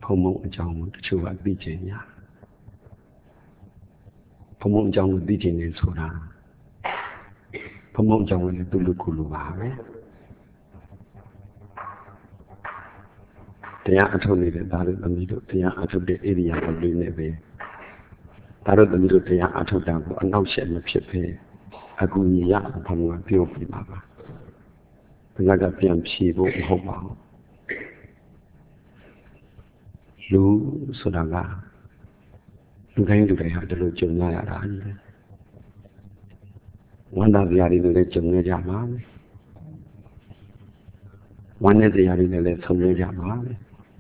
mong a jong to chew at Virginia. Pomon jong Virginia soda. Pomon jong to Lukuluba. They are totally the middle, they are out of the area of the navy. That of the middle, they are out of them, and now shed my ship here. A good yard upon my beautiful mother. The Lagapian people hope. Lu Sodaga. You can do they have the Lucian. One of the other legend Jaman. One of the other legend Jaman.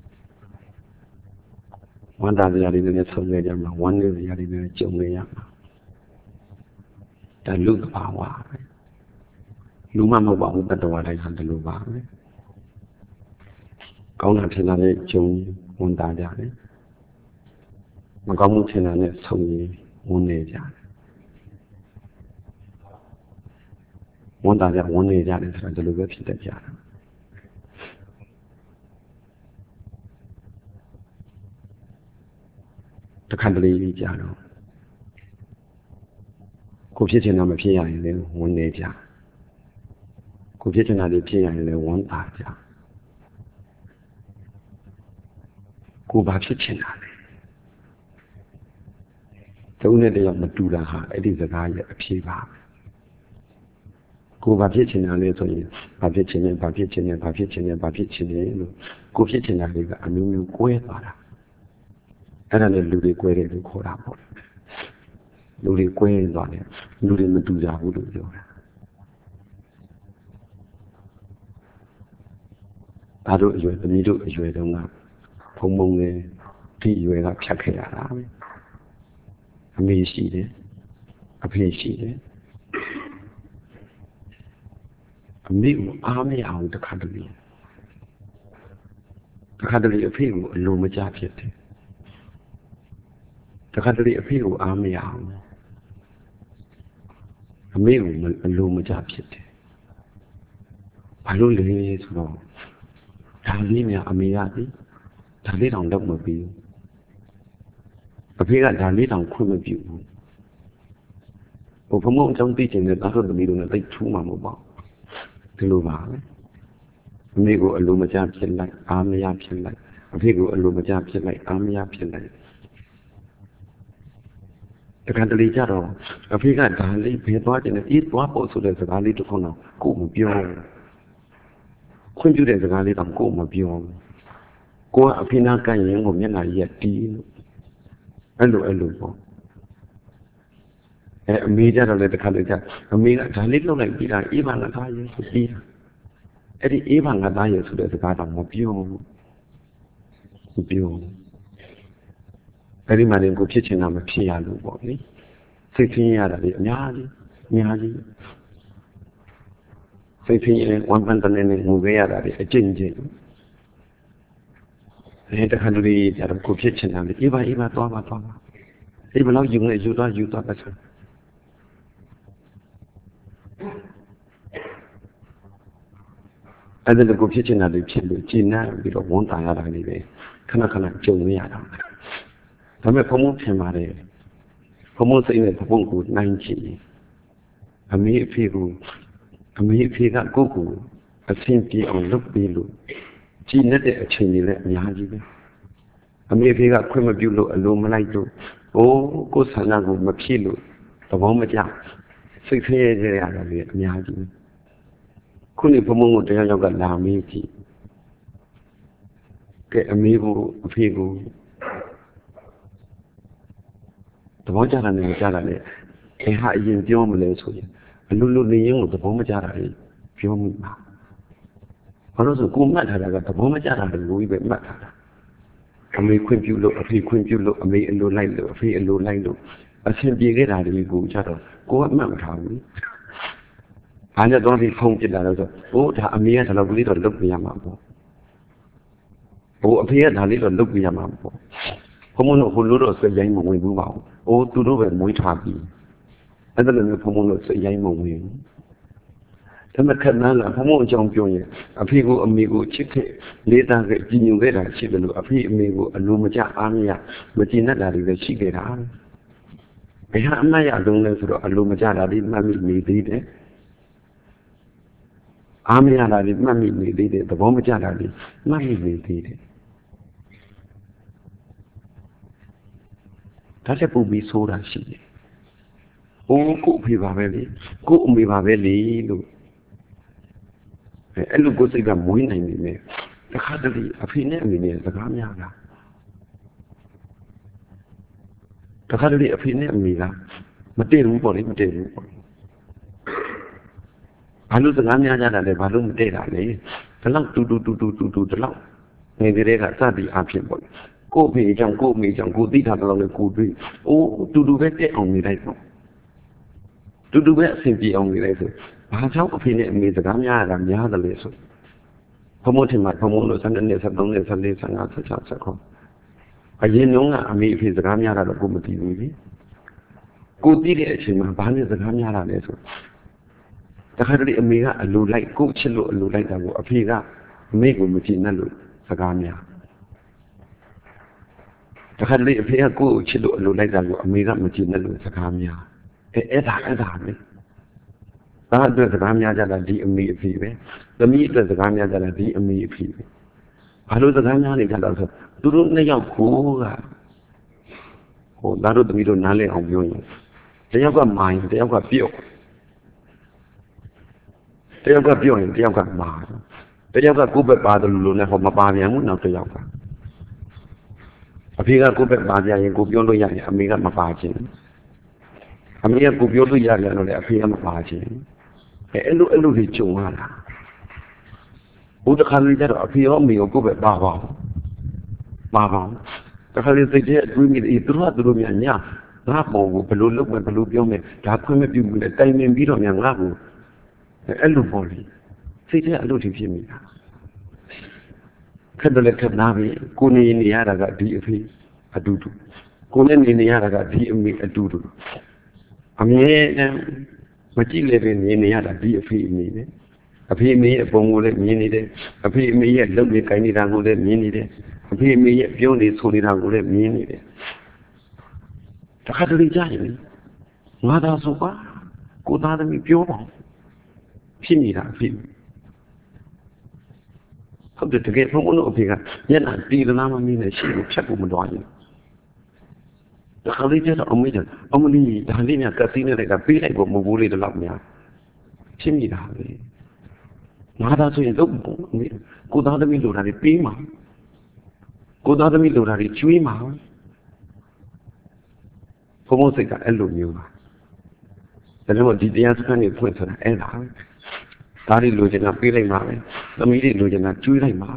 One of the other legend Jaman. One of the other legend Jaman. The look power. Luma Mobile, but the one I had the Luba. Kaunatana Jung, one Dadiani. Magamutina, Sony, one Naja. One Dadia, one Naja is the Luba Pita. The country Jano. Copiation of Pia in one Naja. Copiation of the Pia in one Daja. Cuba Kitchen. The only day of Madura, it is a guy at Piva. Cuba Kitchen and little Papichin, Papichin, Papichin, Papichin, Copiation of the Amin Queta. And then Ludi Quere to call up. Ludi Quain on it, Ludi Medusa would do. I don't know the middle is where the Pomone, you are not Chakaya. A me seated, a pay seated. A meal army out the country. The country of people, no majority. The country of people army out. A meal, a low majority. I don't live it wrong. Talimia Amiati. I live on Dogmobile. A pig at Dalit on Crumaview. Over more don't teach in the battle of the middle of the 2 mamma. The Luva. A migo a lumajab like army action like a pigo a lumajab like army action like. The country jaro. A pig at Dalit, pay part in the eat what also there's a Dalit to Cono. Go beyond. Couldn't you there's a Dalit on Go beyond? Go a pinaka young woman are yet tea. Hello. A media of the country. A little like Pita, even a tire to be. Eddie even a tire to the garden of you. Every man in good kitchen of a piano body. 16 years of it, Nyadi. 16 years, 100 movie at a ginger. The country that a good kitchen and Eva Toma. Even though you thought better. And then the good kitchen at the China, we don't want another anyway. Kana join me out. Come a promote him at it. Promote in a good 90. A me people, that Google, a simply on look below. Gina a chinny let me have you. A me got Quimabulu alone. Oh, go Sanago Makilo, the moment ya 6 years out of it, Miyaji. Couldn't promote the yoga Lamiti. Get amigo, people. The Mojaran and Jarane, a high in Diomales, a Lulu Nion, the Bomajara, Fioma. Also, go mad had I got the Bomajara and Louis Matter. A me quimpulo, a free quimpulo, a me and low light, a free and low light. A simply get out of you, go chatter. Go up Mount Harvey. I don't think home to that. Oh, a mere little look me a mambo. Oh, appeared a little look me a mambo. Pomono Huluros, a young woman move out. Oh, to do it, muy happy. And then the Pomono, a young woman. မခက်နာလားဘုံဘုံအကြောင်းပြောရင်အဖေကိုအမေကိုချစ်ခဲ့လေးသားခဲ့ကြည်ညိုခဲ့တာရှိတယ်လို့အဖေအမေကိုအလိုမကျအားမရမကြည်နဲ့တာတွေလည်းရှိခဲ့တာဘယ်ဟာအမှတ်ရဆုံးလဲဆိုတော့အလိုမကျတာဒီမှတ်မိနေသေးတယ်အားမရတာဒီမှတ်မိနေသေးတယ်သဘောမကျတာဒီမှတ်မိနေသေးတယ်ဒါလည်းပုံပြီးဆိုတာရှိတယ်အိုးကိုအဖေပါပဲလေကိုအမေပါပဲလေလို့အဲ့လိုကိုစိတ်ကမွေးနိုင်နေတယ်တခါတလေအဖေနဲ့အမေနဲ့စကားများတာတခါတလေအဖေနဲ့အမေကမတည့်ဘူးပေါ့လေမတည့်ဘူးပေါ့ဘာလို့စကားများကြတာလဲဘာလို့မတည့်တာလဲဒီလောက်တူဒီလောက်ငယ်ကလေးကစသည်အဖြစ်ပေါ့ကိုအဖေကြောင့်ကိုအမေကြောင့်ကိုသိတာတော့လည်းကိုတွေ့အိုးတူပဲတည့်အောင်နေလိုက်ပေါ့တူပဲအဆင်ပြေအောင်နေလိုက်ဆိုဘာကြောင့်အဖေနဲ့အမေစကားများရတာများတယ်လဲဆိုဘုံမထင်မှာဘုံလို့12နှစ်13နှစ်14 15 16 17အရင်တုန်းကအမေအဖေစကားများတာတော့ကိုမသိဘူးလေကိုသိတဲ့အချိန်မှာဘာနဲ့စကားများတာလဲဆိုတခါတလေအမေကအလိုလိုက်ကိုချစ်လို့အလိုလိုက်တာကိုအဖေကအမေကိုမကြည့်နဲ့လို့စကားများတခါတလေအဖေကကိုချစ်လို့အလိုလိုက်တာကိုအမေကမကြည့်နဲ့လို့စကားများအဲ့ဒါပဲဒါအတွက်စကားများကြတာဒီအမေအဖေပဲသမီးအတွက်စကားများကြတာဒီအမေအဖေပဲဘာလို့စကားများနေကြတာဆိုသူတို့နှစ်ယောက်ကိုကသားတို့သမီးတို့နားလည်အောင်ပြောရင်တယောက်ကမာရင်တယောက်ကပြုတ်တယောက်ကပြုတ်ရင်တယောက်ကမာတယောက်ကကိုယ့်ဘက်ပါတယ်လို့နဲ့ဟောမပါပြန်ဘူးနောက်တယောက်ကအဖေကကိုယ့်ဘက်ပါပြန်ရင်ကိုပြောလို့ရရင်အမေကမပါခြင်းအမေကကိုပြောလို့ရတယ်လို့လည်းအဖေကမပါခြင်းအဲ့လိုတွေကြုံရတာဘုဒ္ဓခါလေးကြတော့အဖေရောအမေရောကိုယ့်ဘက်ပါပါတခါလေးစိတ်ထဲအတွေးမိတယ်သူတို့များညာငါပေါ်ကိုဘယ်လိုလုပ်မယ်ဘယ်လိုပြောမယ်ဒါခွင့်မပြုဘူးလေတိုင်ပင်ပြီးတော့များငါ့ကိုအဲ့လိုပေါ်လေစိတ်ထဲအလို့ဖြစ်မိတာခက်တယ်လည်းခက်နာပြီကိုနေရတာကဒီအဖေအတူတူကိုနဲ့နေရတာကဒီအမေအတူတူအမြဲတမ်းမကြည့်လည်းပဲနေရတာဒီအဖေအမေပဲအဖေအမေရဲ့ပုံကိုလည်းမြင်နေတယ်အဖေအမေရဲ့လုပ်နေကိုင်နေတာကိုလည်းမြင်နေတယ်အဖေအမေရဲ့ပြောနေဆိုနေတာကိုလည်းမြင်နေတယ်တခါတလေကြာရင်ငါသာဆိုပါကိုသားသမီးပြောပါဖြစ်နေတာအဖေဟုတ်တယ်တကယ်ဘုံဘုံတို့အဖေကမျက်နှာတီးလားမမင်းနဲ့ရှိကိုဖြတ်ဖို့မတော်ရင်တခါလေးကျတော့အမေကအမလီဒါလေးများကသိနေလိုက်တာပေးလိုက်ဖို့မဟုတ်ဘူးလေဒီလောက်များဖြစ်နေတာပဲငါသာဆိုရင်တော့ကိုသားသမီးလိုတာတွေပေးမှာကိုသားသမီးလိုတာတွေကျွေးမှာဘုံဘုံစိတ်ကအဲ့လိုမျိုးပါဒါကြောင့်ဒီတရားစခန်းတွေဖွင့်ဆိုတာအဲ့ဒါပဲဒါတွေလိုချင်တာပေးလိုက်မှာပဲသမီးတွေလိုချင်တာကျွေးလိုက်မှာ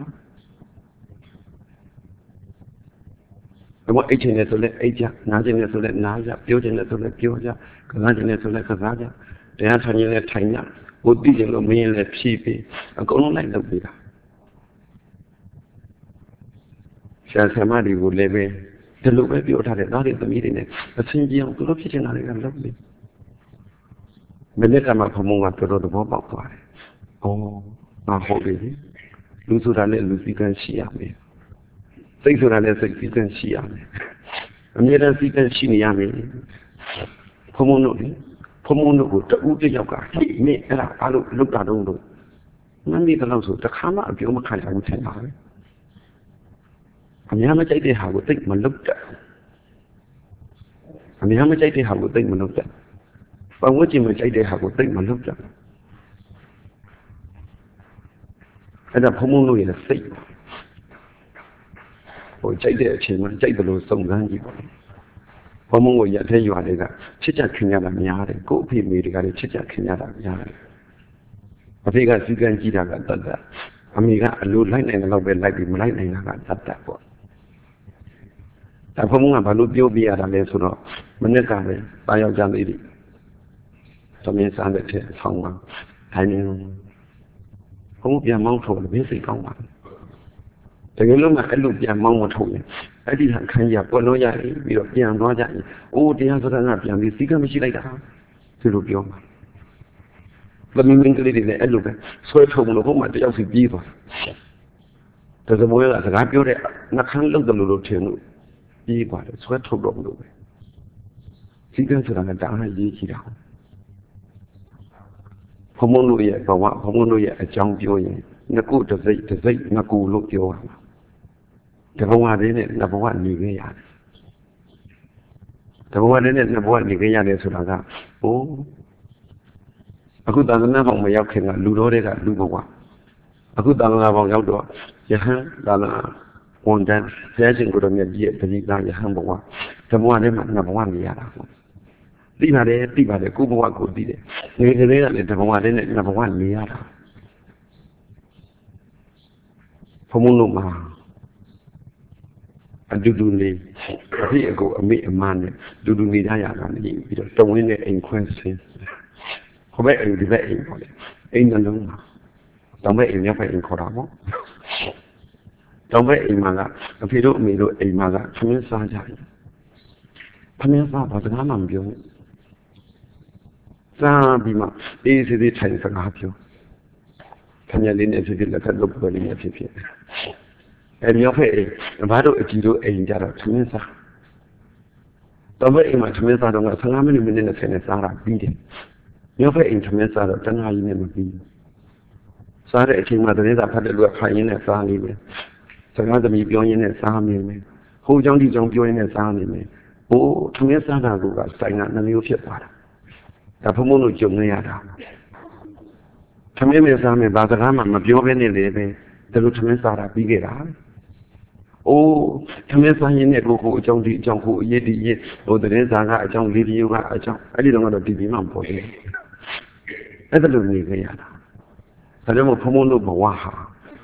ဘာအိတ်ချင်တယ်ဆိုလဲအိတ်ကြနားချင်တယ်ဆိုလဲနားကြပြောချင်တယ်ဆိုလဲပြောကြကစားချင်တယ်ဆိုလဲကစားကြတရားထိုင်ရင်လည်းထိုင်ကြကိုသိချင်လို့မင်းလည်းဖြည့်ပြီးအကုန်လုံးလိုက်လုပ်ပေးတာဆရာဆရာမတွေကိုလည်းပဲဒီလိုပဲပြောထားတယ်ဒါတွေသမီးတွေနဲ့အဆင်ပြေအောင်သူတို့ဖြစ်ချင်တာတွေကလုပ်နေမနေ့ကမှဘုံဘုံကတော်တော်သဘောပေါက်သွားတယ်။အော်ငါဟုတ်ပြီလူဆိုတာလည်းလူစည်းကမ်းရှိရမယ်။စိတ်ဆိုတာလည်းစိတ်စည်းကမ်းရှိရမယ်။အမြဲတမ်းစည်းကမ်းရှိနေရမယ်။ဘုံဘုံတို့ကိုတူးတယောက်ကဟိမင်းအဲ့ဒါဘာလို့လုပ်တာတုံးလို့မင်းဒီတော့ဆိုတခါမှအပြောမခံရဘူးထင်တာပဲ။အများမကြိုက်တဲ့ဟာကိုသိမလုပ်တတ်။အများမကြိုက်တဲ့ဟာကိုသိမလုပ်တတ်။ပတ်ဝန်းကျင်မှာကြိုက်တဲ့ဟာကိုသိမလုပ်ကြဘူးအဲ့ဒါဘုံဘုံလို့ရတဲ့စိတ်ဟိုကြိုက်တဲ့အချိန်မှာကြိုက်တယ်လို့စုံစမ်းကြည့်ပါဘုံဘုံကိုရက်သေးရွာတွေကချစ်ကြခင်ရတာများတယ်ကို့အဖေမေတွေကလည်းချစ်ကြခင်ရတာများတယ်အဖေကစီကံကြည့်တာကတတ်တတ်အမေကအလိုလိုက်နိုင်တဲ့လောက်ပဲလိုက်ပြီးမလိုက်နိုင်တာကတတ်တတ်ပေါ့ဒါဘုံဘုံကဘာလို့ပြောပြရတာလဲဆိုတော့မနေ့ကပဲတာယောက်ျားလေးတွေသမင်းစားတဲ့ဆောင်းပါထိုင်နေဘုံပြန်မောင်းထုတ်လို့ဘယ်စိတ်ကောင်းပါလဲတကယ်လို့မှအဲ့လိုပြန်မောင်းမထုတ်ရင်အဲ့ဒီအခန်းကြီးကပွက်လို့ရပြီပြီးတော့ပြန်သွားကြရင်အိုးတရားစကားကပြန်ပြီးစီးကမရှိလိုက်တာဒီလိုပြောမှာသမီးမင်းကလေးတွေလည်းအဲ့လိုပဲဆွဲထုတ်လို့ဟိုမှာတယောက်စီပြေးသွားတယ်တစမွေးကစကားပြောတဲ့နှခမ်းလုတ်တယ်လို့ထင်လို့ပြေးသွားတယ်ဆွဲထုတ်တော့မလို့ပဲစည်းကမ်းဆိုတာကတအားရေးကြည့်တာဘုံဘုံတို့ရဲ့ဘဝဘုံဘုံတို့ရဲ့အကြောင်းပြောရင်ငကုတစိတ်ငကူလို့ပြောတာတဘဝတည်းနဲ့နှစ်ဘဝနေခဲ့ရတယ်တဘဝတည်းနဲ့နှစ်ဘဝနေခဲ့ရတယ်ဆိုတာကဟိုအခုသာသနာ့ဘောင်မရောက်ခင်ကလူတော်တွေကလူဘဝအခုသာသနာ့ဘောင်ရောက်တော့ယဟန်သာသနာဝန်တန်းဆရာရှင်ကိုတော်မြတ်ကြီးရဲ့ပရိသယဟန်ဘဝတဘဝတည်းမှာနှစ်ဘဝနေရတာပေါ့သိပါတယ်ကိုဘဝကိုသိတယ်ငယ်ကလေးကလည်းတဘဝတည်းနဲ့နှစ်ဘဝနေရတာဘုံဘုံတို့မှာအတူတူနေအဖေအကိုအမေအမနဲ့တူတူနေကြရတာနေပြီးတော့တုံဝင်းနဲ့အိမ်ခွဲဆင်းဟိုဘက်အိမ်ဒီဘက်အိမ်ပေါ့လေအိမ်နှလုံးမှာတောင်ဘက်အိမ်မြောက်ဘက်အိမ်ခေါ်တာပေါ့တောင်ဘက်အိမ်မှာကအဖေတို့အမေတို့အိမ်မှာကခမင်းစားကြတယ်ခမင်းစားဘာစကားမှမပြောဘူးစားပြီးမှအေးစေးထိုင်စကားပြောခမရလေးနဲ့ဖြစ်ဖြစ်လက်ဖက်လုပ်ပွဲလေးနဲ့ဖြစ်ဖြစ်မြောက်ဖက်အိမ်ဘာတို့အကြည့်တို့အိမ်ကြတော့ခမင်းစားတော့ဘက်အိမ်မှာခမင်းစားတော့15မိနစ်နဲ့20နဲ့စားတာပြီးတယ်မြောက်ဖက်အိမ်ခမင်းစားတော့တနာရီနဲ့မပြီးဘူးစားတဲ့အချိန်မှာသတင်းစာဖတ်တဲ့လူကဖိုင်ရင်းနဲ့စားနေမယ်စကားသမီးပြောရင်းနဲ့စားနေမယ်ဟိုเจ้าဒီเจ้าပြောရင်းနဲ့စားနေမယ်ဟိုခမင်းစားတာကစိုင်ကနှမျိုးဖြစ်သွားတာဒါဘုံဘုံတို့ကြုံနေရတာခမင်းမစားမယ်ဘာစကားမှမပြောဘဲနဲ့လေပဲဒါလိုခမင်းစားတာပြီးခဲ့တာအိုးခမင်းစားရင်နဲ့ကိုအကြောင်းဒီအကြောင်းကိုအရေးဒီရေးဟိုသတင်းစာကအကြောင်းဗီဒီယိုကအကြောင်းအဲ့ဒီတော့ကတော့ဒီပြီးမှပေါ်တယ်အဲ့ဒါလိုနေကြရတာဒါကြောင့်မို့ဘုံဘုံတို့ဘဝဟာ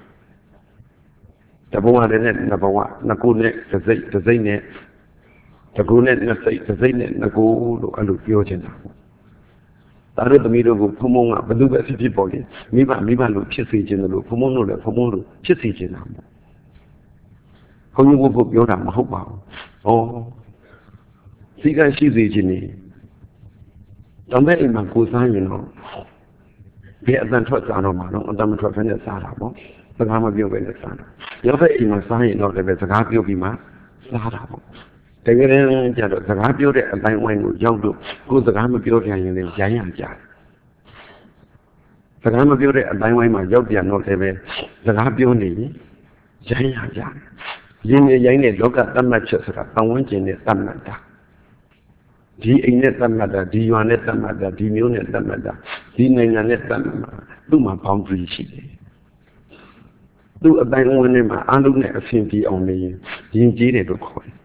တဘဝနဲ့နှစ်ဘဝနှစ်ခုနဲ့တစ်စိတ်နဲ့တကူနဲ့နှစ်စိတ်တစ်စိတ်နဲ့နှစ်ခုလို့အဲ့လိုပြောချင်တာဒါတို့သမီးတို့ကိုဘုံဘုံကဘယ်သူပဲဖြစ်ပေါ်လေမိဘလို့ဖြစ်စေခြင်းလို့ဘုံဘုံတို့လည်းဘုံဘုံတို့ဖြစ်စေခြင်းတာပေါ့ဘုံဘုံဖို့ပြောတာမဟုတ်ပါဘူးဩစီကံရှိစေခြင်းနေတောင်ဘက်အိမ်မှာကိုစားရင်တော့ဘယ်အတန်ထွက်စားတော့မှာတော့အတန်မထွက်ဖ ೇನೆ စားတာပေါ့စကားမပြောဘဲနဲ့စားတာရောက်တဲ့အိမ်မှာစားရင်တော့လည်းပဲစကားပြောပြီးမှစားတာပေါ့တကယ်တမ်းကျတော့စကားပြောတဲ့အတိုင်းဝိုင်းကိုရောက်လို့ကိုယ်စကားမပြောပြန်ရင်လည်းရိုင်းရကြတယ်စကားမပြောတဲ့အတိုင်းဝိုင်းမှာရောက်ပြန်တော့လည်းပဲစကားပြောနေရင်ရိုင်းရကြတယ်ရင်းနဲ့ရိုင်းတဲ့လောကတတ်မှတ်ချက်ဆိုတာပတ်ဝန်းကျင်နဲ့တတ်မှတ်တာဒီအိမ်နဲ့တတ်မှတ်တာဒီရွာနဲ့တတ်မှတ်တာဒီမျိုးနဲ့တတ်မှတ်တာဒီနိုင်ငံနဲ့တတ်မှတ်တာသူ့မှာ boundary ရှိတယ်သူ့အတိုင်းအဝန်ထဲမှာအားလုံးနဲ့အဆင်ပြေအောင်နေရင်ယဉ်ကျေးတယ်လို့ခေါ်တယ်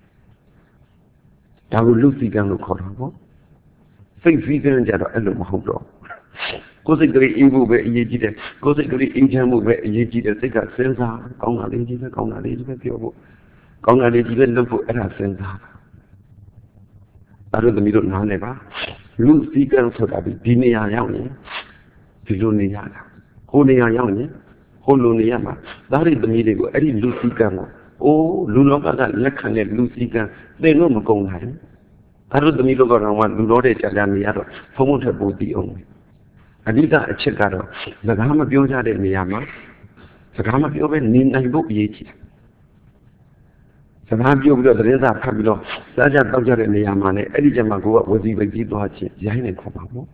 ဒါကိုလူစီကံလို့ခေါ်တာပေါ့စိတ်စည်းကံကြတော့အဲ့လိုမဟုတ်တော့ကိုယ်စိတ်ကလေးအေးဖို့ပဲအရေးကြီးတယ်ကိုယ်စိတ်ကလေးအေးချမ်းဖို့ပဲအရေးကြီးတယ်စိတ်ကစဉ်းစားကောင်းတာလေးကြီးပဲကောင်းတာလေးကြီးပဲပြောဖို့ကောင်းတာလေးကြီးပဲလုပ်ဖို့အဲ့ဒါစဉ်းစားအဲ့လိုသမီးတို့နားလည်ပါလူစီကံဆိုတာဒီနေရာရောက်ရင်ဒီလိုနေရတာဟိုနေရာရောက်ရင်ဟိုလိုနေရမှာဒါတွေသမီးတွေကိုအဲ့ဒီလူစီကံကိုအိုးလူလောကကလက်ခံတဲ့လူစီကံသိလို့မကုန်နိုင်အဲ့လိုသမီးတို့ကတော့လူတော်တဲ့ကြာကြာနေရတော့ဖုံဖုံထက်ပိုတည်အောင်အဓိကအချက်ကတော့စကားမပြောကြတဲ့နေရာမှာစကားမပြောဘဲနေနိုင်ဖို့အရေးကြီးတယ်စကားပြောပြီးတော့သတင်းစာဖတ်ပြီးတော့စားကြတောက်ကြတဲ့နေရာမှာလည်းအဲ့ဒီကျမှကိုကဝစီပိတ်ပြီးသွားခြင်းရိုင်းနေခေါ်ပါပေါ့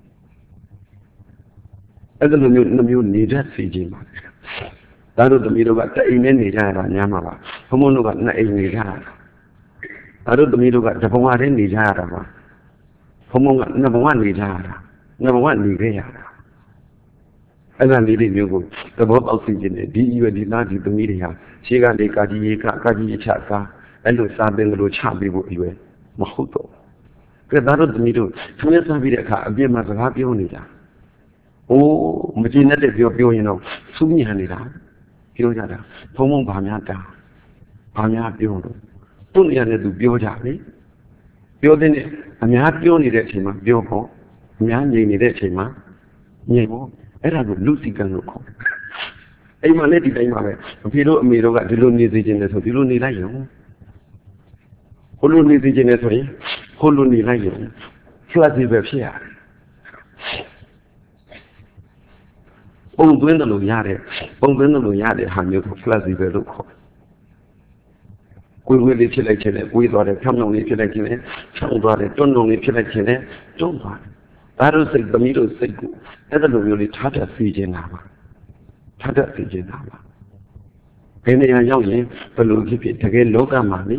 အဲ့လိုမျိုးနေတတ်စီခြင်းပါဒါတို့သမီးတို့ကတအိမ်နဲ့နေကြရတာညမှာပါဘုံဘုံတို့ကနှစ်အိမ်နေကြရတာဒါတို့သမီးတို့ကတဘဝတည်းနေကြရတာပါဘုံဘုံကနှစ်ဘဝနေကြရတာနှစ်ဘဝနေခဲ့ရတာအဲ့ဒါလေးတွေမျိုးကိုသဘောပေါက်သိခြင်းနဲ့ဒီရွယ်ဒီသားဒီသမီးတွေဟာရှေးကလေကာကြီးရေကာကြီးချစားအဲ့လိုစားပင်လို့ချပေးဖို့အရွယ်မဟုတ်တော့ကဲဒါတို့သမီးတို့ခမင်းစားပြီးတဲ့အခါအပြစ်မှာစကားပြောနေတာအိုးမကြည့်နဲ့တဲ့ပြောရင်တော့စူးညံနေတာပြောကြတာဘုံဘုံဗာများတာဗာများပြောလို့သူ့နေရာနဲ့သူပြောကြလေပြောတဲ့အများပြောနေတဲ့အချိန်မှာပြောဖို့အများငြိမ်နေတဲ့အချိန်မှာငြိမ်ဖို့အဲ့ဒါကိုလူစီကံလို့ခေါ်တယ်အိမ်မှာလည်းဒီတိုင်းပါပဲအဖေတို့အမေတို့ကဒီလိုနေစေခြင်းနဲ့ဆိုဒီလိုနေလိုက်ရုံဟိုလိုနေစေခြင်းနဲ့ဆိုရင်ဟိုလိုနေလိုက်ရုံဖြတ်စီပဲဖြစ်ရတယ်ပုံသွင်းတယ်လို့ရတယ်ပုံသွင်းတယ်လို့ရတယ်ဟာမျိုးကို flexible လို့ခေါ်ကိုယ်ဝေးလေးဖြစ်လိုက်ခြင်းနဲ့ကိုယ်သွားတယ်ဖြောင်းဖြောင်းလေးဖြစ်လိုက်ခြင်းနဲ့ဖြောင်းသွားတယ်တွန်းတွန်းလေးဖြစ်လိုက်ခြင်းနဲ့တွန်းသွားတယ်ဒါတို့စိတ်သမီးတို့စိတ်ကိုအဲ့ဒါလိုမျိုးလေးထားတတ်စီခြင်းတာပါထားတတ်စီခြင်းတာပါဘယ်နေရာရောက်ရင်ဘယ်လိုဖြစ်ဖြစ်တကယ်လောကမှာလေ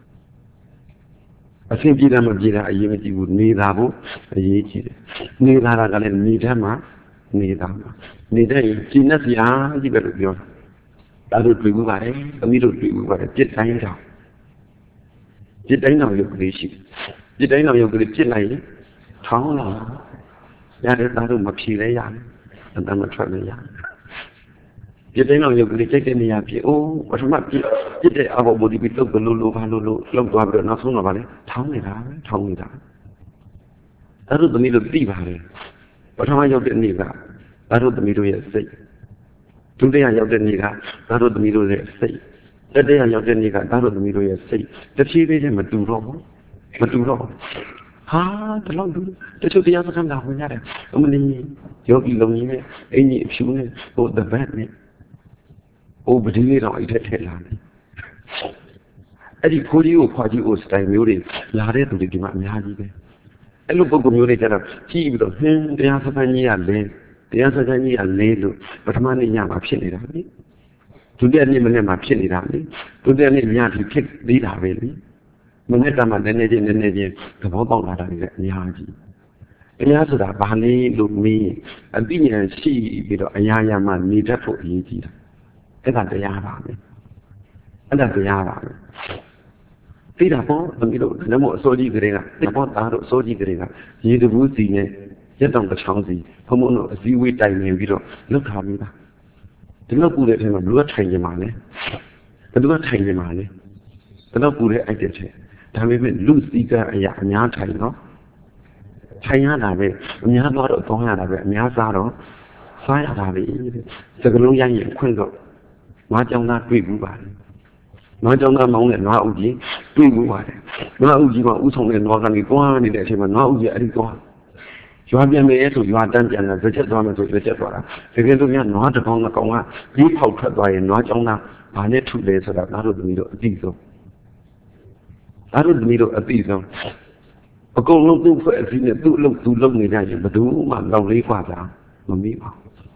အဆင်ပြေတာမပြေတာအရေးမကြီးဘူးနေတာဖို့အရေးကြီးတယ်နေတာကလည်းနေတတ်မှာနေတာမှာနေတဲ့ရင်ကျင့်စရာကြီးပဲလို့ပြောတာဒါတို့တွေ့ဘူးပါတယ်သမီးတို့တွေ့ဘူးပါတယ်ပြစ်တိုင်းတောင်ပြစ်တိုင်းတောင်ရုပ်ကလေးရှိပြစ်တိုင်းတောင်ရုပ်ကလေးပြစ်လိုက်ရင်ထောင်းလာရတယ်ဒါတို့မဖြေလဲရတယ်အတမထွက်လဲရတယ်ပြစ်တိုင်းတောင်ရုပ်ကလေးစိတ်တဲ့နေရာပြအိုးပထမပြစ်တဲ့အဘောဘောဒီပြီးလုတ်ဘလို့လိုဘာလို့လောက်သွားပြီးတော့နောက်ဆုံးတော့ဗာလဲထောင်းနေတာပဲထောင်းနေတာဒါတို့သမီးတို့သိပါတယ်ပထမရောက်တဲ့နေ့ကဒါတို့သမီးတို့ရဲ့စိတ်ဒုတိယရောက်တဲ့နေ့ကဒါတို့သမီးတို့ရဲ့စိတ်တတိယရောက်တဲ့နေ့ကဒါတို့သမီးတို့ရဲ့စိတ်တဖြည်းဖြည်းချင်းမတူတော့ဘူးမတူတော့ဟာတလောက်တူတချို့တရားစခန်းလာဝင်ရတယ်အမလီယောဂီလုံးကြီးနဲ့အင်ကြီးအဖြူနဲ့ဟိုတပတ်နဲ့ဟိုပတိလေးတော့အဲ့ထက်ထက်လာတယ်အဲ့ဒီခိုးကြီးကိုဖွာကြီးကိုစတိုင်မျိုးတွေလာတဲ့သူတွေဒီမှာအများကြီးပဲအဲ့လိုပုံကမျိုးတွေကျတော့ကြည့်ပြီးတော့ဟင်းတရားစခန်းကြီးကလဲတရားစခန်းကြီးကလဲလို့ပထမနေ့ညမှာဖြစ်နေတာလေဒုတိယနေ့မနေ့မှာဖြစ်နေတာလေဒုတိယနေ့ညထိဖြစ်သေးတာပဲလေမနေ့ကမှနည်းနည်းချင်းသဘောပေါက်လာတာတွေလည်းအများကြီးတရားဆိုတာဘာလဲလို့မေးအသိဉာဏ်ရှိပြီးတော့အရာရာမှနေတတ်ဖို့အရေးကြီးတာအဲ့ဒါတရားပါပဲအဲ့ဒါတရားပါပဲသိတာပေါ့သမီးတို့လည်းမို့အစိုးကြီးကလေးကဒီပေါ့သားတို့အစိုးကြီးကလေးကရေတဘူးစီနဲ့ရက်တောင်တစ်ချောင်းစီဘုံဘုံတို့အစည်းအဝေးတိုင်နေပြီးတော့လှုပ်ထားပြီးသားဒီလောက်ပူတဲ့အချိန်မှာဘယ်လိုထိုင်ကြမှာလဲဘယ်လိုထိုင်ကြမှာလဲဒီလောက်ပူတဲ့အိုက်တဲ့ချိန်ဒါပေမဲ့လူစည်းကအရာအများထိုင်နော်ထိုင်ရတာပဲအများတော့တောင်းရတာပဲအများစားတော့စားရတာပဲစကလုံးရိုက်ရင်ခွင့်တော့ငါးကြောင်သားတွေ့ဘူးပါတယ်ငါးကြောင်သားမောင်းတဲ့ငါးအုပ်ကြီးတွေ့ဘူးပါတယ်ငါးအုပ်ကြီးကဥဆောင်တဲ့နွားကနေတွားနေတဲ့အချိန်မှာငါးအုပ်ကြီးအဲ့ဒီတွားရွာပြန်မယ်ဆိုရွာတန်းပြန်လာကြက်သွားမယ်ဆိုကြက်သွားတာတကယ်လို့များနွားတစ်ကောင်ကကြီးပေါက်ထွက်သွားရင်နွားကြောင်သားဘာနဲ့ထုလဲဆိုတာငါတို့သမီးတို့အသိဆုံးငါတို့သမီးတို့အသိဆုံးအကုန်လုံးသူ့ဖွဲ့အစည်းနဲ့သူ့အလုပ်သူလုပ်နေကြရင်ဘယ်သူမှလောက်လေးခွာတာမမိပါ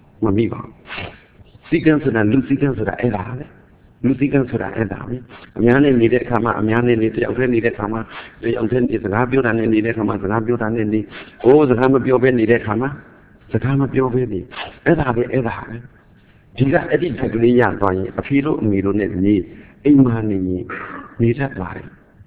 စီကံဆိုတာလူစီကံဆိုတာအဲ့ဒါပဲလူစီကံဆိုတာအဲ့ဒါပဲအများနဲ့နေတဲ့အခါမှာအများနဲ့နေတယောက်တည်းနေတဲ့အခါမှာတယောက်တည်းနေစကားပြောတာနဲ့နေတဲ့အခါမှာစကားပြောတာနဲ့နေစကားမပြောဘဲနေတဲ့အခါမှာစကားမပြောဘဲနေအဲ့ဒါပဲဒီကအဲ့ဒီတက်ကလေးရသွားရင်အဖေတို့အမေတို့နဲ့နေအိမ်မှာနေတတ်ပါတယ်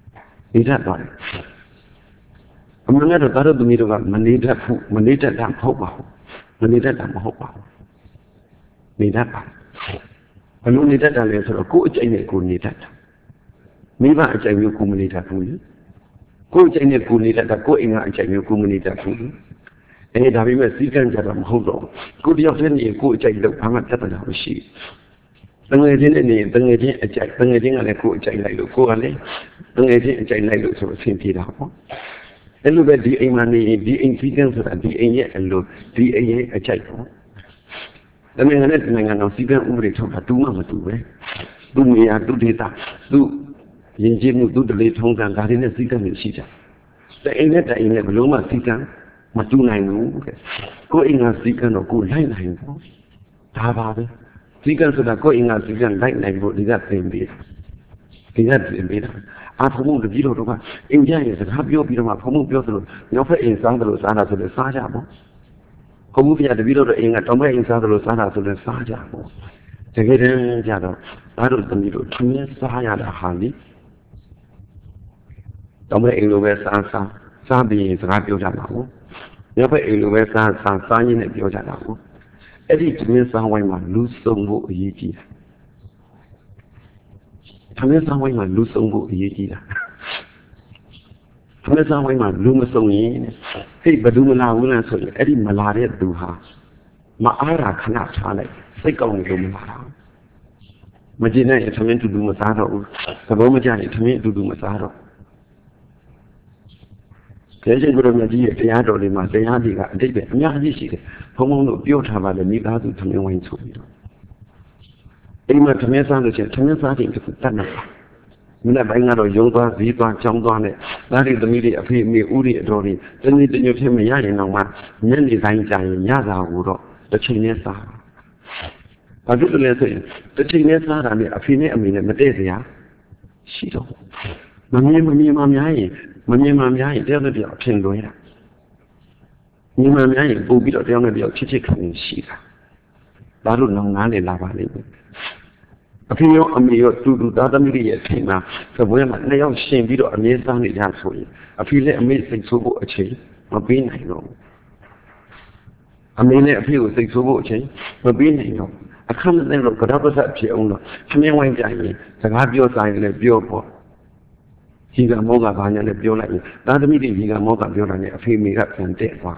အမှန်ကတော့သားတို့သမီးတို့ကမနေတတ်တာမဟုတ်ပါဘူးနေတတ်တာမဟုတ်ပါဘူးနေတတ်ပါဘယ်လိုနေတတ်တာလဲဆိုတော့ကိုယ်အကျိုးနဲ့ကိုနေတတ်တာမိဘအကျိုးမျိုးကိုမနေတတ်ဘူးလေကိုယ်အကျိုးနဲ့ကိုနေတတ်တာကိုယ်အိမ်ကအကျိုးမျိုးကိုမနေတတ်ဘူးဒါပေမဲ့စီကံကြတာမဟုတ်တော့ကိုတယောက်တည်းနေကိုယ်အကျိုးလို့ဘာမှပြဿနာမရှိတငယ်ချင်းနဲ့နေတငယ်ချင်းအကျိုးတငယ်ချင်းကလည်းကိုယ်အကျိုးလိုက်လို့ကိုယ်ကလည်းတငယ်ချင်းအကျိုးလိုက်လို့ဆိုအဆင်ပြေတာပေါ့အဲ့လိုပဲဒီအိမ်မှာနေရင်ဒီအိမ်စီကံဆိုတာဒီအိမ်ရဲ့အလိုဒီအိမ်ရဲ့အကျိုးပေါ့တမန်နဲ့တမန်ကတော့စီကံဥပဒေထုတ်တာတူမှမတူပဲသူ့နေရာသူ့ဒေသသူ့ယဉ်ကျေးမှုသူ့တလေထုံးစံဒါတွေနဲ့စီကံတွေရှိကြတဲ့အိမ်နဲ့တအိမ်နဲ့ဘယ်လိုမှစီကံမတူနိုင်ဘူးတဲ့ကိုယ်အိမ်ကစီကံတော့ကိုယ်လိုက်နိုင်ဘူးဒါပါပဲစီကံဆိုတာကိုယ်အိမ်ကစီကံလိုက်နိုင်ဖို့ဒီကသင်ပေးတာအာဖုံမှုတကြီးတို့ကအိမ်ကြရဲ့စကားပြောပြီးတော့မှဖုံမှုပြောသလိုနောက်ဖက်အိမ်စားသလိုစားတာဆိုလည်းစားကြပေါ့ဘုံမှုပြတပည့်တို့အိမ်ကတောင်ဘက်အိမ်စားသလိုစားတာဆိုလည်းစားကြပေါ့တကယ်တမ်းကြတော့ဒါတို့သမီးတို့သူနဲ့စားရတာဟာလေတောင်ဘက်အိမ်လိုပဲစားပြီးစကားပြောကြတာပေါ့နောက်ဖက်အိမ်လိုပဲစားရင်းနဲ့ပြောကြတာပေါ့အဲ့ဒီသမင်းစားဝိုင်းမှာလူစုံဖို့အရေးကြီးတာသမင်းစားဝိုင်းမှာလူစုံဖို့အရေးကြီးတာသမင်းစားဝိုင်းမှာလူမစုံရင်ဟိတ်ဘယ်သူမလာဘူးလားဆိုရင်အဲ့ဒီမလာတဲ့သူဟာမအားတာခဏထားလိုက်စိတ်ကောင်းနေလို့မလာတာမကြည့်နဲ့သမင်းတူတူမစားတော့ဘူးသဘောမကျရင်သမင်းအတူတူမစားတော့ 대신 그러면 이게 대야돌이만 대야디가 되게 아니야지시게 부모도 뼈타발에 미다도 투명한 소리로 이만 투명사는 투명사진 그 딴나 맨날 방가로 용과 비과 정도안에 나리သမီး 앞에 미 우리 애들이 전이전이 되면 야리나마 년이 다니자니 야자고로တစ်ချိန်နဲ့ စားဘာဖြစ်လို့လဲဆိုရင်တစ်ချိန်နဲ့ စားတာနဲ့အဖေနဲ့အမေနဲ့မတည့်စရာရှိတော့မမြင်မှများရင်တယောက်နဲ့တယောက်အထင်လွဲတာမြင်မှများရင်ပို့ပြီးတော့တယောက်နဲ့တယောက်ချစ်ခံနေရှိတာဒါလို့နောင်နားလေလာပါလိမ့်မယ်အဖေရောအမေရောတူသားသမီးရဲ့အထင်မှာသဘွဲမှာနှစ်ယောက်ရှင်ပြီးတော့အမြဲစားနေကြဆိုရင်အဖေနဲ့အမေစိတ်ဆိုးဖို့အချိန်မပေးနိုင်တော့ဘူးအမေနဲ့အဖေကိုစိတ်ဆိုးဖို့အချိန်မပေးနိုင်တော့အခမ်းနဲ့တော့ကြောက်ပတ်ဖြစ်အောင်တော့သမင်းဝိုင်းကြရင်စကားပြောစားရင်လည်းပြောပေါ့ကြီးကမောကဘာညာနဲ့ပြောလိုက်ရင်သားသမီးတွေကြီးကမောကပြောတာနဲ့အဖေမေကပြန်တဲ့သွား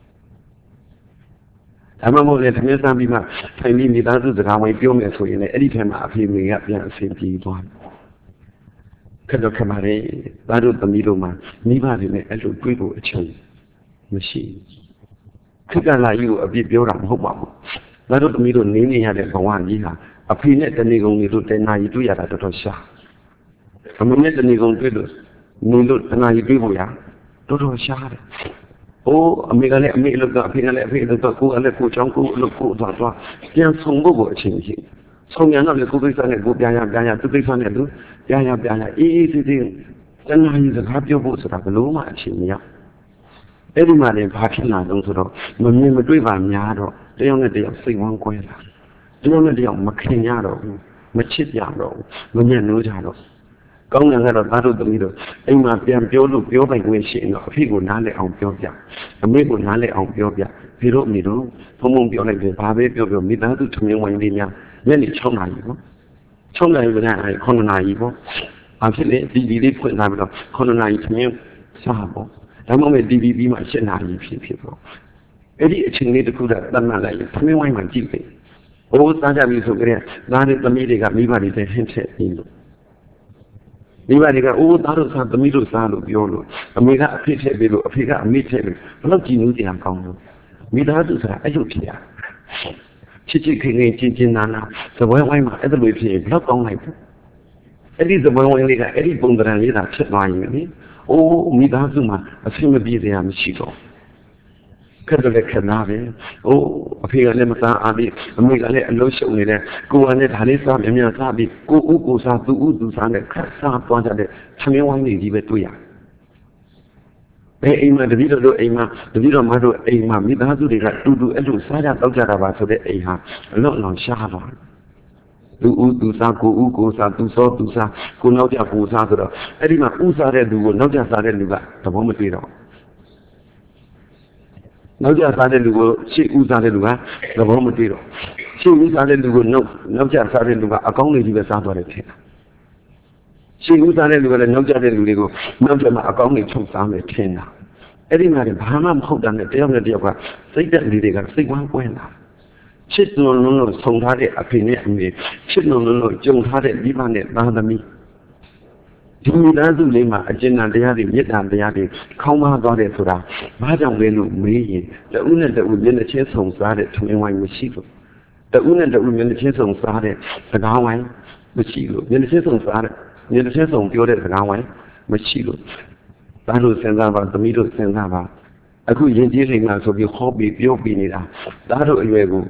ဒါမှမဟုတ်လေသမင်းစားပြီးမှထိုင်ပြီးမိသားစုစကားဝိုင်းပြောမယ်ဆိုရင်လည်းအဲ့ဒီထဲမှာအဖေမေကပြန်အဆင်ပြေသွားခက်တော့ခက်ပါလေသားတို့သမီးတို့မှာမိဘတွေနဲ့အဲ့လိုတွေးဖို့အချိန်မရှိခက်ကလာကြီးကိုအပြစ်ပြောတာမဟုတ်ပါဘူးငါတို့သမီးတို့နေနေရတဲ့ဘဝကြီးဟာအဖေနဲ့တဏီကုံတွေတို့တဏှာကြီးတွေ့ရတာတော်တော်ရှာအမေနဲ့တဏီကုံတွေ့လို့နေလို့တဏှာကြီးတွေ့ဖို့ရတော်တော်ရှာတယ်။အိုးအမေကလည်းအမေအလုပ်ကအဖေကလည်းအဖေအလုပ်ကကိုယ်ကလည်းကိုယ်ချောင်းကိုယ်အလုပ်ကိုယ်သွားပြန်ဆောင်ဖို့အချိန်ရှိဆောင်ရတော့လေကိုယ်ကိစ္စနဲ့ကိုယ်ပြန်ရသူကိစ္စနဲ့သူပြန်ရအေးစစ်တဏှာကြီးစကားပြောဖို့ဆိုတာဘလို့မှအချိန်မရအဲ့ဒီမှာလည်းဘာဖြစ်လာတော့ဆိုတော့မမြင်မတွေ့ပါများတော့တယောက်နဲ့တယောက်စိတ်ဝမ်းကွဲလာတယောက်နဲ့တယောက်မခင်ရတော့ဘူးမချစ်ကြတော့ဘူးမညံ့နိုးကြတော့ကောင်းတယ်ကတော့သားတို့သမီးတို့အိမ်မှာပြန်ပြောလို့ပြောပိုင်ခွင့်ရှိရင်တော့အဖေကိုနားလည်အောင်ပြောပြအမေကိုနားလည်အောင်ပြောပြဖေတို့အမေတို့ဘုံပြောလိုက်တယ်ဘာပဲပြောမိသားစုထမင်းဝိုင်းလေးများညနေ6 နာရီပေါ့6 နာရီက9 နာရီပေါ့ဘာဖြစ်လဲဒီလေးဖွင့်လာပြီးတော့9 နာရီထမင်းစားပေါ့ဒါမှမဟုတ် DVB မှာ7 နာရီဖြစ်ပေါ့အဲ့ဒီအချိန်လေးတစ်ခုတည်းသတ်မှတ်လိုက်ရင်သမင်းဝိုင်းမှာကြည့်ပြီ။ဘိုးစားကြပြီဆိုကြတဲ့သားနဲ့သမီးတွေကမိဘတွေနဲ့ဟင်းချက်ပြီးလို့မိဘတွေကအိုးသားတို့စားသမီးတို့စားလို့ပြောလို့အမေကအဖေထည့်ပြီးလို့အဖေကအမေထည့်လို့ဘလို့ကြည်နူးကြံကောင်းလို့မိသားစုဆိုတာအဲ့လိုဖြစ်ရချစ်ခင်ချင်းနာသပွဲဝိုင်းမှာအဲ့လိုဖြစ်ရင်ဘလို့ကောင်းလိုက်ဘူးအဲ့ဒီသပွဲဝိုင်းလေးကအဲ့ဒီပုံသဏ္ဍာန်လေးသာဖြစ်သွားရင်လေအိုးမိသားစုမှာအဆင်မပြေစရာမရှိတော့ခက်တယ်ခက်နာပဲ။အိုးအဖေကလည်းမစားအားပြီးအမေကလည်းအလုံးရှုံနေတယ်။ကိုကလည်းဒါလေးစားမြန်စားပြီးကိုစားသူစားနဲ့ခက်စားသွားကြတဲ့သမင်းဝိုင်းတွေကြီးပဲတွေ့ရတယ်။ဘယ်အိမ်မှာတပည့်တော်အိမ်မှာတပည့်တော်မတို့အိမ်မှာမိသားစုတွေကတူအဲ့လိုစားကြတောက်ကြတာပါဆိုတဲ့အိမ်ဟာအလုံးအောင်ရှားသွားတယ်။သူစားကိုစားသူစောသူစားကိုနောက်ကြကိုစားဆိုတော့အဲ့ဒီမှာဥစားတဲ့လူကိုနောက်ကြစားတဲ့လူကသဘောမတွေ့တော့နောက်ကြစားတဲ့လူကိုရှေ့ဦးစားတဲ့လူကသဘောမတွေ့တော့ရှေ့ဦးစားတဲ့လူကိုနောက်ကြစားတဲ့လူကအကောင်းလေးကြီးပဲစားသွားတယ်ထင်တာရှေ့ဦးစားတဲ့လူကလည်းနောက်ကြတဲ့လူတွေကိုနောက်ကြမှာအကောင်းလေးချုပ်စားမယ်ထင်တာအဲ့ဒီမှာဘာမှမဟုတ်တာနဲ့တယောက်နဲ့တယောက်ကစိတ်သက်လေးတွေကစိတ်ဝမ်းကွဲလာချစ်လုံးလုံးဆုံထားတဲ့အဖေနဲ့အမေချစ်လုံးလုံးကြုံထားတဲ့မိဘနဲ့သားသမီးဒီမိသားစုလေးမှာအကျဉ်းတရားတွေမေတ္တာတရားတွေခေါင်းပါသွားတယ်ဆိုတာဘာကြောင့်လဲလို့မေးရင်တဦးနဲ့တဦးမျက်နှာချင်းဆုံစားတဲ့ထမင်းဝိုင်းမရှိလို့တဦးနဲ့တဦးမျက်နှာချင်းဆုံစားတဲ့စကားဝိုင်းမရှိလို့မျက်နှာချင်းဆုံစားတဲ့မျက်နှာချင်းဆုံပြောတဲ့စကားဝိုင်းမရှိလို့သားတို့စဉ်းစားပါသမီးတို့စဉ်းစားပါအခုယဉ်ကျေးလိမ့်မှာဆိုပြီးဟောပြီးပြောပြီးနေတာသားတို့အရွယ်ကို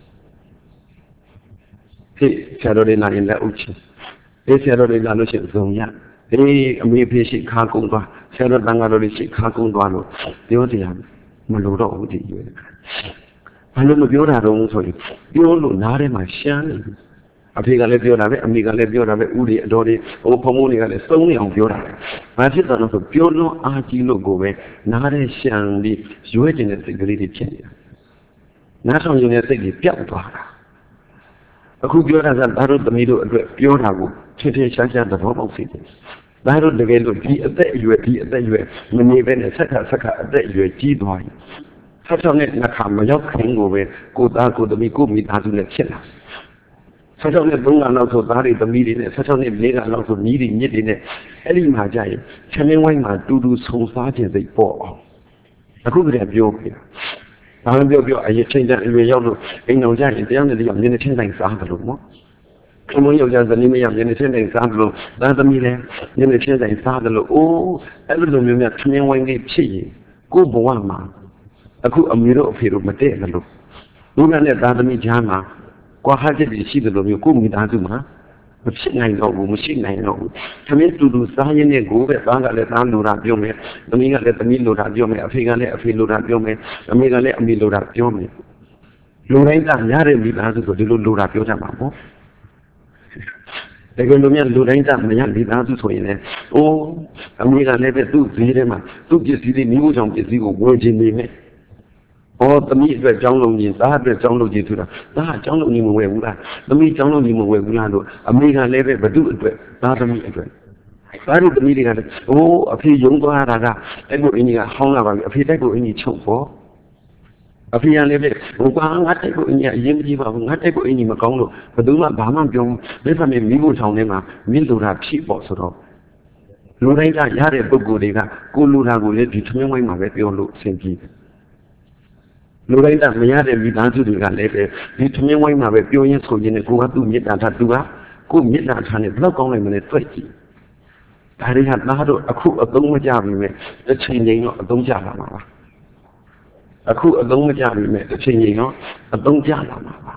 ဟေ့ဆရာတော်တွေလာရင်လက်ဥချင်းဆရာတော်တွေလာလို့ရှိရင်ဇုံရအေးအမေဖေရှိခါကုန်းသွားဆရာတော်တန်ဃာတော်တွေရှိခါကုန်းသွားလို့ပြောတရားမလို့တော့ဘူးဒီရွယ်ဘာလို့မပြောတာတော့ဆိုရင်ပြောလို့နားထဲမှာရှမ်းနေအဖေကလည်းပြောတာပဲအမေကလည်းပြောတာပဲဦးတွေအတော်တွေဟိုဖုံဖုံတွေကလည်းစုံနေအောင်ပြောတာဘာဖြစ်သွားလို့ဆိုပြောလို့အားကြီးလို့ကိုပဲနားထဲရှမ်းပြီးရွေးကျင်တဲ့စိတ်ကလေးတွေဖြစ်နေတာနားထောင်ကျင်တဲ့စိတ်တွေပျောက်သွားတာအခုပြောတာကသားတို့သမီးတို့အတွက်ပြောတာကိုထင်ထင်ရှားရှားသဘောပေါက်စေတယ်။သားတို့တကယ်လို့ဒီအသက်အရွယ်မနေပဲနဲ့ဆက်ခါအသက်အရွယ်ကြီးသွားရင်ဆက်ဆောင်တဲ့နှခါမရောက်ခင်ကိုပဲကိုသားကိုသမီးကိုမိသားစုနဲ့ဖြစ်လာ 16နဲ့3ကလောက်ဆိုသားတွေသမီးတွေနဲ့16နဲ့4ကလောက်ဆိုညီးတွေမြစ်တွေနဲ့အဲ့ဒီမှာကြာရင်ချမ်းမင်းဝိုင်းမှာတူတူဆုံစားခြင်းစိတ်ပေါ့အောင်အခုကတည်းကပြောပြတာဘာမှပြောအရင်ချိန်တဲ့အရွယ်ရောက်လို့အိမ်အောင်ကြရင်တရားနဲ့တရားမျက်နှာချင်းတိုင်းစားတယ်လို့နော်ခမယောက်ျားဇနီးမရမျက်နှာချင်းတိုင်းစားတယ်လို့သားသမီးလည်းမျက်နှာချင်းတိုင်းစားတယ်လို့အိုးအဲ့လိုမျိုးများချမ်းမင်းဝိုင်းလေးဖြစ်ရင်ကိုဘဝမှာအခုအမေတို့အဖေတို့မတည့်တယ်လို့လူကနဲ့သားသမီးကြားမှာကွာဟချက်တွေရှိတယ်လို့မျိုးကိုမိသားစုမှာမဖြစ်နိုင်တော့ဘူးမရှိနိုင်တော့ဘူး။သမီးတူတူစားရင်းနဲ့ကိုပဲသားကလည်းသားလိုတာပြောမယ်။သမီးကလည်းသမီးလိုတာပြောမယ်။အဖေကလည်းအဖေလိုတာပြောမယ်။အမေကလည်းအမေလိုတာပြောမယ်။လူတိုင်းကရတဲ့မိသားစုဆိုဒီလိုလိုတာပြောကြမှာပေါ့။ဒါကလို့များလူတိုင်းကမရမိသားစုဆိုရင်လည်းအိုးအမေကလည်းပဲသူ့ဈေးထဲမှာသူ့ပစ္စည်းတွေမျိုးကြောင့်ပစ္စည်းကိုဝယ်ခြင်းနေမယ်။哦，သမီးအတွက်ကျောင်းလုံးကြီးသားအတွက်ကျောင်းလုံးကြီးဆိုတာသားကျောင်းလုံးကြီးမဝယ်ဘူးလားသမီးကျောင်းလုံးကြီးမဝယ်ဘူးလားလို့အမေကလည်းပဲဘသူအတွက်သားသမီးအတွက်သားတို့သမီးတွေကလည်းအိုးအဖေယုံသွားတာကအဲ့ကိုအင်းကြီးကဟောင်းလာပါပြီအဖေတိုက်ကိုအင်းကြီးချုပ်ပေါ့အဖေကလည်းပဲဟိုကငါတိုက်ကိုအင်းကြီးအရင်မကြည့်ပါဘူးငါတိုက်ကိုအင်းကြီးမကောင်းလို့ဘသူမှဘာမှပြောလက်ဖက်မိဖို့ဆောင်ထဲမှာမြင့်လိုတာဖြစ်ပေါ့ဆိုတော့လူတိုင်းကရတဲ့ပုံကိုယ်တွေကကိုလူတာကိုလည်းဒီသမင်းဝိုင်းမှာပဲပြောလို့အဆင်ပြေလူတိုင်းကမရတဲ့မိသားစုတွေကလည်းပဲဒီသမင်းဝိုင်းမှာပဲပြောရင်းဆိုရင်းနဲ့ကိုကသူ့မေတ္တာထားသူကကို့မေတ္တာထားနဲ့ဘယ်တော့ကောင်းနိုင်မလဲတွေ့ကြည့်ဒါတွေကသားတို့အခုအသုံးမကျပြီမဲ့တစ်ချိန်ချိန်တော့အသုံးကျလာမှာပါအခုအသုံးမကျပြီမဲ့တစ်ချိန်ချိန်တော့အသုံးကျလာမှာပါ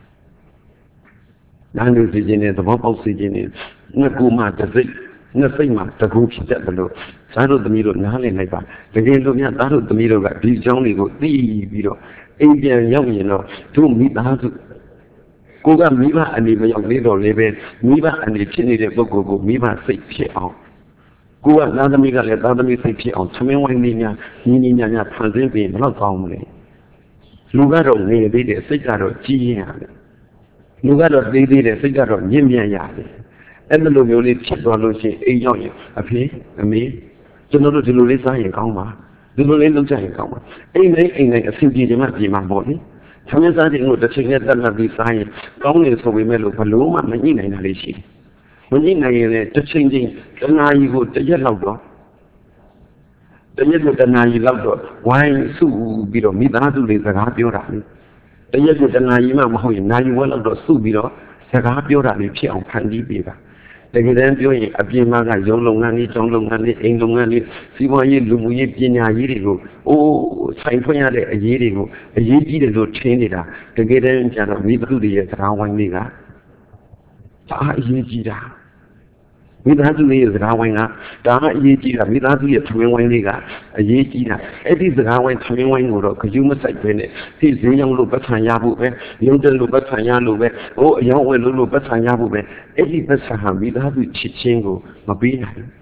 နားလို့စီခြင်းနဲ့သဘောပေါက်စီခြင်းနဲ့ငါကူမှတစ်စိတ်နှစ်စိတ်မှာတကူဖြစ်တတ်တယ်လို့သားတို့သမီးတို့နားလည်လိုက်ပါတကယ်လို့များသားတို့သမီးတို့ကဒီအကြောင်းတွေကိုသိပြီးတော့အိမ်ပြန်ရောက်ရင်တော့တို့မိသားစုကိုကမိဘအနေမရောက်သေးတော့လည်းပဲမိဘအနေဖြစ်နေတဲ့ပုဂ္ဂိုလ်ကိုမိဘစိတ်ဖြစ်အောင်ကိုကသားသမီးကလည်းသားသမီးစိတ်ဖြစ်အောင်သမင်းဝိုင်းလေးများညီညာဖန်ဆင်းပြီးဘယ်တော့ကောင်းမလဲလူကတော့ငယ်သေးတယ်စိတ်ကတော့ကြီးရင်ရတယ်လူကတော့သေးသေးတယ်စိတ်ကတော့မြင့်မြတ်ရတယ်အဲ့လိုမျိုးလေးဖြစ်သွားလို့ရှိရင်အိမ်ရောက်ရင်အဖေအမေကျွန်တော်တို့ဒီလိုလေးစားရင်ကောင်းပါဒီလိုလေးလုပ်ကြရင်ကောင်းပါအိမ်တိုင်းအဆင်ပြေကြမှပြေမှာပေါ့လေသမင်းစားခြင်းကိုတစ်ချိန်နဲ့တက်လက်ပြီးစားရင်ကောင်းနေဆိုပေမဲ့လို့ဘလို့မှမညှိနိုင်တာလေးရှိတယ်မညှိနိုင်ရင်လည်းတစ်ချိန်ချင်းတနာကြီးကိုတစ်ရက်လောက်တော့တရက်ကိုတနာကြီးလောက်တော့ဝိုင်းစုပြီးတော့မိသားစုတွေစကားပြောတာလေတရက်ကိုတနာကြီးမှမဟုတ်ရင်နာရီဝက်လောက်တော့စုပြီးတော့စကားပြောတာလေးဖြစ်အောင်ဖန်တီးပေးပါတကယ်တမ်းပြောရင်အပြင်မှာကရုံလုပ်ငန်းလေးကျောင်းလုပ်ငန်းလေးအိမ်လုပ်ငန်းလေးစီးပွားရေးလူမှုရေးပညာရေးတွေကိုအိုးဆိုင်ဖွင့်ရတဲ့အရေးတွေကိုအရေးကြီးတယ်လို့ထင်နေတာတကယ်တမ်းကျတော့မိသားစုတွေရဲ့စကားဝိုင်းလေးကအားအရေးကြီးတာမိသားစုလေးရဲ့စကားဝိုင်းကဒါအရေးကြီးတာမိသားစုရဲ့ထမင်းဝိုင်းလေးကအရေးကြီးတာအဲ့ဒီစကားဝိုင်းထမင်းဝိုင်းကိုတော့ခရူးမဆိုင်ပဲနဲ့ဒီဈေးရောင်းလို့ပတ်ဆံရဖို့ပဲရုံးတက်လို့ပတ်ဆံရလို့ပဲဟိုအယောင်းဝယ်လို့ပတ်ဆံရဖို့ပဲအဲ့ဒီပတ်ဆံဟာမိသားစုချစ်ချင်းကိုမပေးနိုင်ဘူး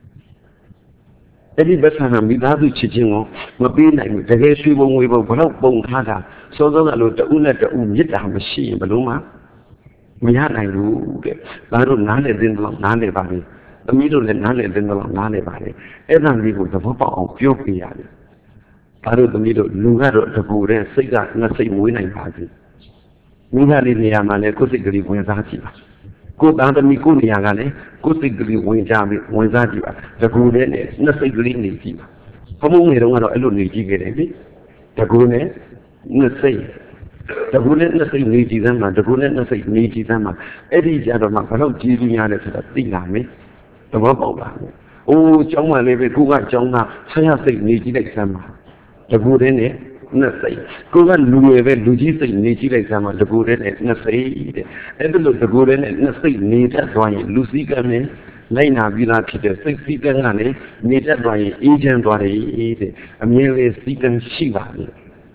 အဲ့ဒီပတ်ဆံဟာမိသားစုချစ်ချင်းကိုမပေးနိုင်ဘူးတကယ်ရွှေပုံငွေပုံဘယ်တော့ပုံထားတာစောစောကလို့တဦးနဲ့တဦးမြစ်တာမရှိရင်ဘယ်လို့မှမရနိုင်ဘူးတဲ့ဒါတို့နားလည်သိတော့နားလည်ပါလေသမီးတို့လည်းနားလည်သိတော့နားလည်ပါလေအဲ့ဒါလေးကိုသဘောပေါက်အောင်ပြောပြရတယ်ဒါတို့သမီးတို့လူကတော့တပူတဲ့စိတ်ကငါစိတ်မွေးနိုင်ပါဘူးမိသားလေးနေရာမှာလည်းကိုယ်စိတ်ကလေးဝင်စားကြည့်ပါကိုယ်သားသမီးကိုနေရာကလည်းကိုယ်စိတ်ကလေးဝင်စားကြည့်ပါတပူတဲ့နဲ့နှစ်စိတ်ကလေးနေကြည့်ပါဘုံငယ်တုန်းကတော့အဲ့လိုနေကြည့်ခဲ့တယ်လေတပူနဲ့နှစ်စိတ်တကူနဲ့နှစ်စိတ်နေကြည့်သမ်းမှာတကူနဲ့နှစ်စိတ်နေကြည့်သမ်းမှာအဲ့ဒီကြတော့မှဘယ်တော့ကြည်ပြီးရတယ်ဆိုတာသိလာမယ်သဘောပေါက်လာမယ်။အိုးကျောင်းမှလည်းပဲကိုကကျောင်းသားဆရာစိတ်နေကြည့်လိုက်သမ်းမှာတကူနဲ့နှစ်စိတ်ကိုကလူငယ်ပဲလူကြီးစိတ်နေကြည့်လိုက်သမ်းမှာတကူနဲ့နှစ်စိတ်တဲ့အဲ့ဒါလို့တကူနဲ့နှစ်စိတ်နေတတ်သွားရင်လူစည်းကမ်းနဲ့လိုက်နာပြီးသားဖြစ်တဲ့စိတ်စည်းကမ်းကလည်းနေတတ်သွားရင်အေးချမ်းသွားတယ်တဲ့အမြဲတမ်းစည်းကမ်းရှိပါလေ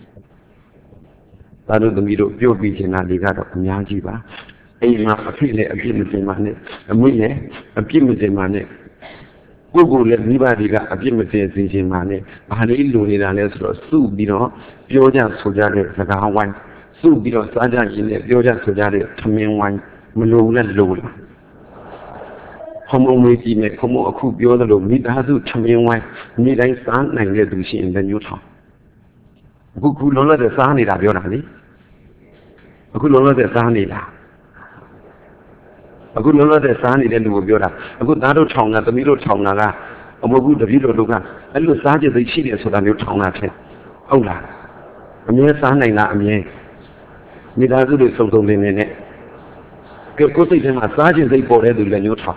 ဒါတို့သမီးတို့ပြောပြီးချင်တာတွေကတော့အများကြီးပါအိမ်မှာအဖြစ်နဲ့အပြစ်မတင်ပါနဲ့အမိနဲ့အပြစ်မတင်ပါနဲ့ကိုယ်လည်းမိဘတွေကအပြစ်မတင်စေချင်ပါနဲ့ဘာလေးလိုနေတာလဲဆိုတော့စုပြီးတော့ပြောကြဆိုကြတဲ့စကားဝိုင်းစုပြီးတော့စားကြရင်လည်းပြောကြဆိုကြတဲ့ထမင်းဝိုင်းမလိုဘူးနဲ့လိုလားဘုံဘုံမေးကြည့်မယ်ဘုံဘုံအခုပြောသလိုမိသားစုထမင်းဝိုင်းနေ့တိုင်းစားနိုင်တဲ့သူရှိရင်လည်းညှို့ထောင်အခုလုံးလုံးတဲ့စားနေတာပြောတာလေအခုလုံးလုံးတဲ့စားနေတာအခုလုံးလုံးတဲ့စားနေတဲ့လူကိုပြောတာအခုသားတို့ထောင်တာသမီးတို့ထောင်တာကအမဟုတ်ဘူးတပည့်တော်တို့ကအဲ့လိုစားခြင်းသိရှိတယ်ဆိုတာမျိုးထောင်တာဖြစ်ဟုတ်လားအမြဲစားနိုင်လားအမြဲမိသားစုတွေစုံစုံလင်းလင်းနဲ့ကိုယ်စိတ်ထဲမှာစားခြင်းစိတ်ပေါ်တဲ့သူလည်းမျိုးထောင်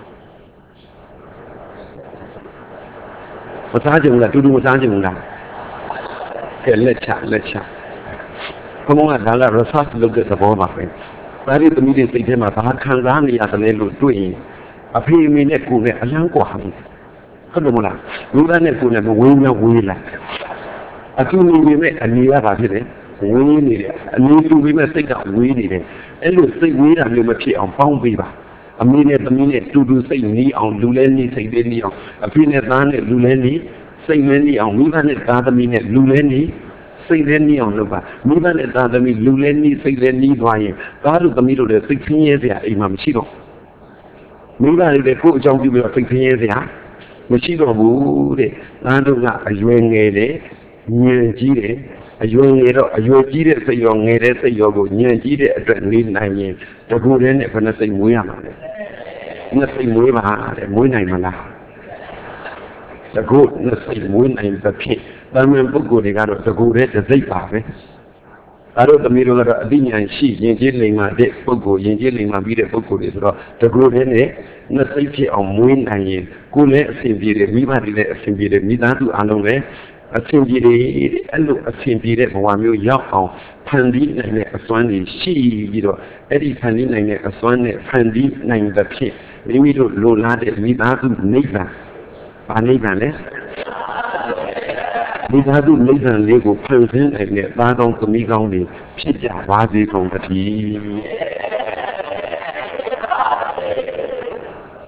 မစားခြင်းဘူးလားတူတူမစားခြင်းဘူးလားကဲလက်ချဘုံကဒါက research လုပ်တဲ့သဘောပါပဲဒါရီသမီးတွေစိတ်ထဲမှာဘာခံစားနေရတယ်လို့တွေ့ရင်အဖေအမေနဲ့ကိုယ်နဲ့အလန်းကွာဟုတ်တယ်မလားလူသားနဲ့ကိုယ်နဲ့မဝေးများဝေးလာအခုနေပေမဲ့အနေရပါဖြစ်တယ်ဝေးနေတယ်အနေတူပေမဲ့စိတ်ကဝေးနေတယ်အဲ့လိုစိတ်ဝေးတာမျိုးမဖြစ်အောင်ပေါင်းပေးပါအမေနဲ့သမီးနဲ့တူတူစိတ်နီးအောင်လူလဲနီးစိတ်လေးနီးအောင်အဖေနဲ့သားနဲ့လူလဲနီးစိတ်လဲနီးအောင်မိဘနဲ့သားသမီးနဲ့လူလဲနီးစိတ်လဲနီးအောင်လုပ်ပါမိဘနဲ့သားသမီးလူလဲနီးစိတ်လဲနီးသွားရင်သားတို့သမီးတို့လည်းစိတ်ဆင်းရဲစရာအိမ်မှာမရှိတော့မိဘတွေလည်းကိုယ့်အကြောင်းပြုပြီးတော့စိတ်ဆင်းရဲစရာမရှိတော့ဘူးတဲ့သားတို့ကအရွယ်ငယ်တယ်ညံကြီးတယ်အရွယ်ငယ်တော့အရွယ်ကြီးတဲ့စိတ်ရောငယ်တဲ့စိတ်ရောကိုညံကြီးတဲ့အတွက်နေနိုင်ရင်တကူတည်းနဲ့ဘယ်နှစိတ်မွေးရမှာလဲနှစ်စိတ်မွေးပါတဲ့မွေးနိုင်မလားတကူနှစ်စိတ်မွေးနိုင်သဖြင့်တမန်ပုဂ္ဂိုလ်တွေကတော့တကူတည်းတစ်စိတ်ပါပဲအဲ့တော့သမီးတို့ကတော့အသိဉာဏ်ရှိရင်ကျေးလိမ်မာတဲ့ပုဂ္ဂိုလ်ရင်ကျေးလိမ်မာပြီးတဲ့ပုဂ္ဂိုလ်တွေဆိုတော့တကူတည်းနဲ့နှစ်စိတ်ဖြစ်အောင်မွေးနိုင်ရင်ကိုယ်လည်းအဆင်ပြေတယ်မိဘတွေလည်းအဆင်ပြေတယ်မိသားစုအားလုံးလည်းအဆင်ပြေတယ်အဲ့လိုအဆင်ပြေတဲ့ဘဝမျိုးရောက်အောင်ဖန်တီးနိုင်တဲ့အစွမ်းတွေရှိပြီးတော့အဲ့ဒီဖန်တီးနိုင်တဲ့အစွမ်းနဲ့ဖန်တီးနိုင်တဲ့ဖြစ်မိမိတို့လိုလားတဲ့မိသားစုနိဗ္ဗာန်။ဘာနိဗ္ဗာန်လဲ။မိသားစုနိဗ္ဗာန်လေးကိုဖန်ဆင်းနိုင်တဲ့သားကောင်းသမီးကောင်းတွေဖြစ်ကြပါစေကုန်သတည်း